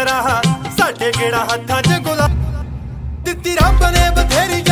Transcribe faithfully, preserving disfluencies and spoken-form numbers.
ਕਰਾ ਸਾਡੇ ਕਿਹੜਾ ਹੱਥਾਂ 'ਚ ਗੁਲਾਬ ਦਿੱਤੀ ਰੱਬ ਨੇ ਬਥੇਰੀ